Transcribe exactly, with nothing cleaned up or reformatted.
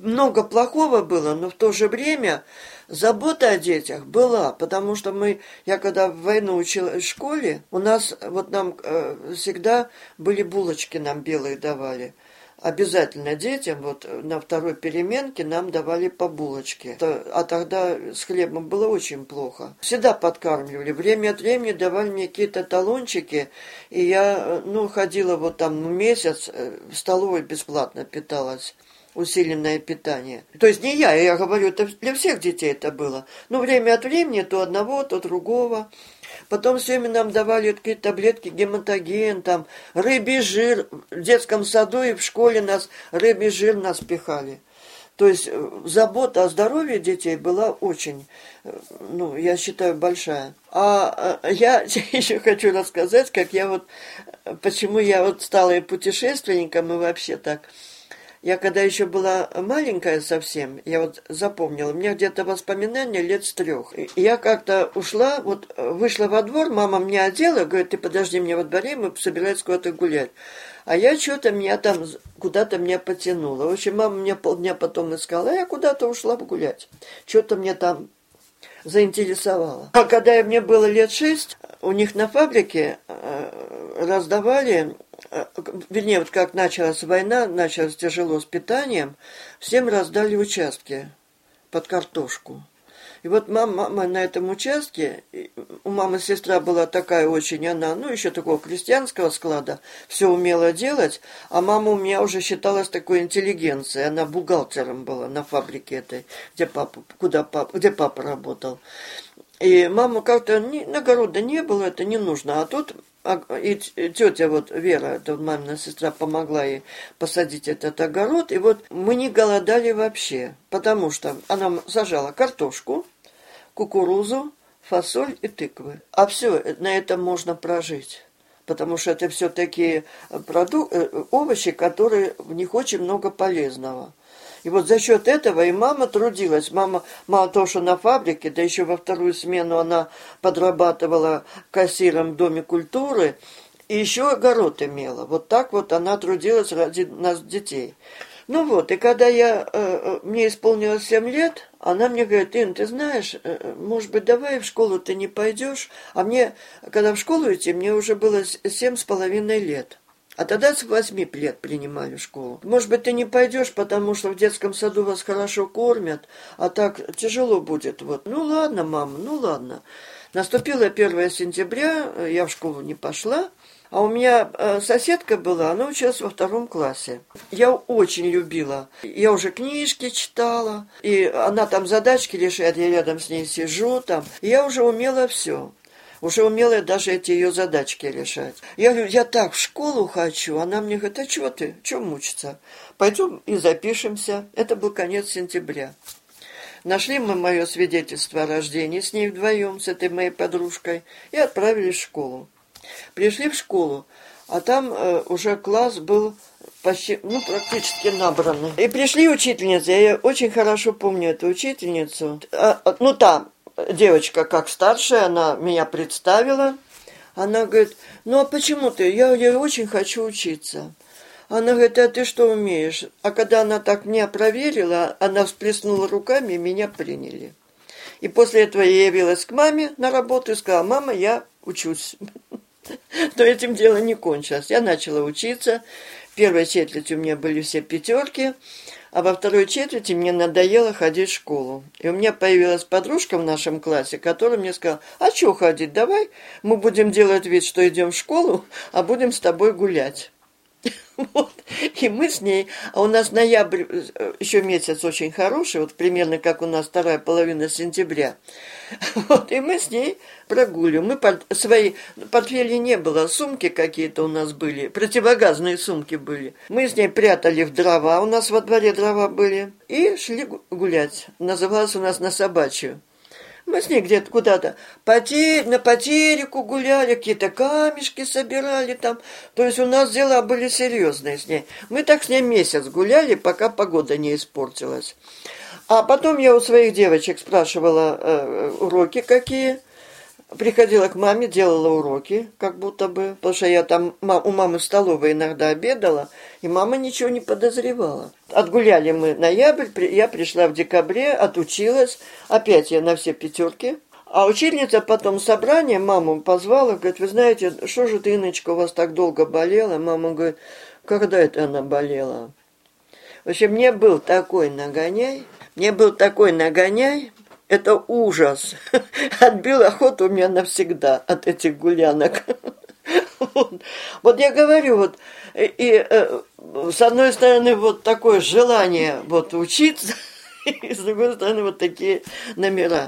много плохого было, но в то же время забота о детях была, потому что мы, я когда в войну училась в школе, у нас, вот нам э, всегда были булочки, нам белые давали. Обязательно детям, вот на второй переменке нам давали по булочке. А тогда с хлебом было очень плохо. Всегда подкармливали. Время от времени давали мне какие-то талончики, и я, ну, ходила вот там месяц, в столовой бесплатно питалась. Усиленное питание. То есть не я, я говорю, это для всех детей это было. Но время от времени то одного, то другого. Потом все время нам давали какие-то таблетки, гематоген, там, рыбий жир. В детском саду и в школе нас рыбий жир нас пихали. То есть забота о здоровье детей была очень, ну, я считаю, большая. А я еще хочу рассказать, как я вот, почему я вот стала и путешественником, и вообще так. Я когда еще была маленькая совсем, я вот запомнила, у меня где-то воспоминания лет с трех. Я как-то ушла, вот вышла во двор, мама меня одела, говорит, ты подожди меня во дворе, мы собирались куда-то гулять. А я что-то меня там, куда-то меня потянуло. В общем, мама меня полдня потом искала, а я куда-то ушла погулять. Что-то мне там заинтересовало. А когда мне было лет шесть, у них на фабрике раздавали, вернее, вот как началась война, началось тяжело с питанием, всем раздали участки под картошку. И вот мама, мама на этом участке, у мамы сестра была такая очень, она, ну, еще такого крестьянского склада, все умела делать, а мама у меня уже считалась такой интеллигенцией, она бухгалтером была на фабрике этой, где папа, куда папа, где папа работал. И мама как-то, не, огорода не было, это не нужно, а тут и тетя вот Вера, это мамина сестра, помогла ей посадить этот огород, и вот мы не голодали вообще, потому что она сажала картошку, кукурузу, фасоль и тыквы. А все, на этом можно прожить. Потому что это все такие продукты, овощи, которые в них очень много полезного. И вот за счет этого и мама трудилась. Мама, мало того, что на фабрике, да еще во вторую смену она подрабатывала кассиром в Доме культуры, и еще огород имела. Вот так вот она трудилась ради нас, детей. Ну вот, и когда я, э, мне исполнилось семь лет, она мне говорит, Ин, ты знаешь, э, может быть, давай в школу ты не пойдешь? А мне, когда в школу идти, мне уже было семь с половиной лет. А тогда с восьми лет принимали в школу. Может быть, ты не пойдешь, потому что в детском саду вас хорошо кормят, а так тяжело будет. Вот. Ну ладно, мама, ну ладно. Наступило первое сентября, я в школу не пошла. А у меня э, соседка была, она училась во втором классе. Я очень любила. Я уже книжки читала, и она там задачки решает, я рядом с ней сижу там. И я уже умела все. Уже умела даже эти ее задачки решать. Я говорю, я так в школу хочу. Она мне говорит, а что ты, что мучиться? Пойдем и запишемся. Это был конец сентября. Нашли мы мое свидетельство о рождении с ней вдвоем, с этой моей подружкой, и отправились в школу. Пришли в школу, а там э, уже класс был почти, ну, практически набранный. И пришли учительницы, я очень хорошо помню эту учительницу. А, ну, там девочка как старшая, она меня представила. Она говорит, ну, а почему ты? Я, я очень хочу учиться. Она говорит, а ты что умеешь? А когда она так меня проверила, она всплеснула руками, и меня приняли. И после этого я явилась к маме на работу и сказала, мама, я учусь. Но этим дело не кончилось. Я начала учиться. В первой четверти у меня были все пятерки, а во второй четверти мне надоело ходить в школу. И у меня появилась подружка в нашем классе, которая мне сказала, а что ходить, давай мы будем делать вид, что идем в школу, а будем с тобой гулять. Вот. И мы с ней, а у нас ноябрь, еще месяц очень хороший, вот примерно как у нас вторая половина сентября. Вот, и мы с ней прогуливаем. Мы под, свои портфелей не было, сумки какие-то у нас были, противогазные сумки были. Мы с ней прятали в дрова, у нас во дворе дрова были, и шли гулять. Называлось у нас на собачью. Мы с ней где-то куда-то потер... на потерику гуляли, какие-то камешки собирали там. То есть у нас дела были серьезные с ней. Мы так с ней месяц гуляли, пока погода не испортилась. А потом я у своих девочек спрашивала э, уроки какие. приходила к маме, делала уроки, как будто бы, потому что я там у мамы в столовой иногда обедала, и мама ничего не подозревала. Отгуляли мы ноябрь, я пришла в декабре, отучилась, опять я на все пятерки. А учительница потом собрание маму позвала, говорит, вы знаете, что же ты, Инночка, у вас так долго болела? Мама говорит, когда это она болела? В общем, мне был такой нагоняй, мне был такой нагоняй, это ужас. Отбил охоту у меня навсегда от этих гулянок. Вот, вот я говорю, вот, и, и э, с одной стороны, вот такое желание вот учиться, и с другой стороны, вот такие номера.